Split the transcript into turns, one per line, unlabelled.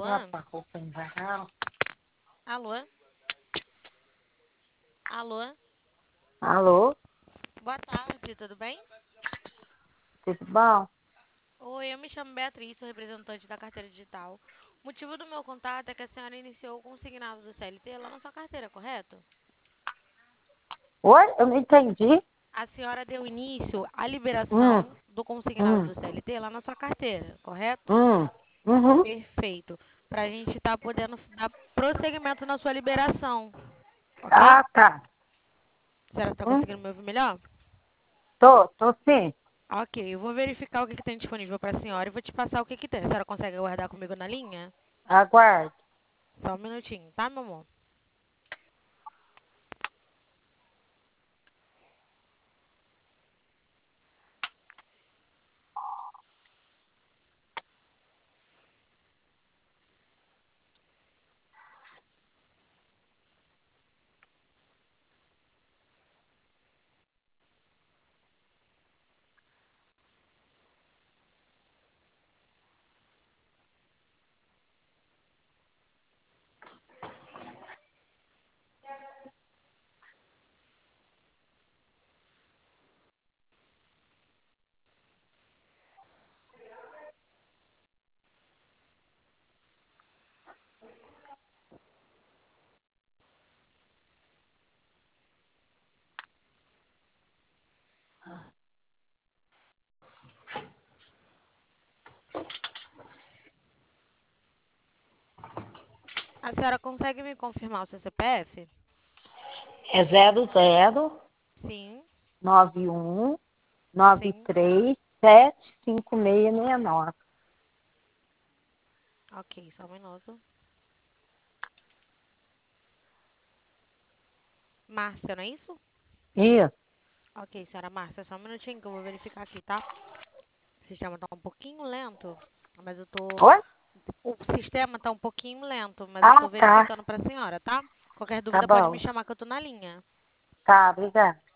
lavar roupa em varal.
Alô? Alô?
Alô?
Boa tarde, tudo bem?
Tudo bom?
Oi, eu me chamo Beatriz, sou representante da carteira digital. O motivo do meu contato é que a senhora iniciou o consignado do CLT lá na sua carteira, correto?
Oi? Eu não entendi.
A senhora deu início à
Hum,
liberação do consignado
hum,
do CLT lá na sua carteira, correto?
uhum.
Perfeito. Para a gente estar podendo dar prosseguimento na sua liberação, ok?
Ah, tá.
A senhora está
Hum,
conseguindo me ouvir melhor?
tô sim.
Ok, eu vou verificar o que tem disponível para a senhora e vou te passar o que tem. A senhora consegue aguardar comigo na linha?
Aguarde.
Só um minutinho, tá, meu amor? A senhora consegue me confirmar o seu CPF?
É 00
Sim,
91
sim.
93 75669.
Ok, só um minuto. Márcia, não é isso?
Isso.
Ok, senhora Márcia, só um minutinho que eu vou verificar aqui, tá? O sistema tá um pouquinho lento, mas eu tô...
Oi?
O sistema tá um pouquinho lento, mas eu
Ah,
tô
tá.
verificando pra senhora, tá? Qualquer
Tá
dúvida pode me
bom.
chamar que eu tô na linha.
Tá, obrigada.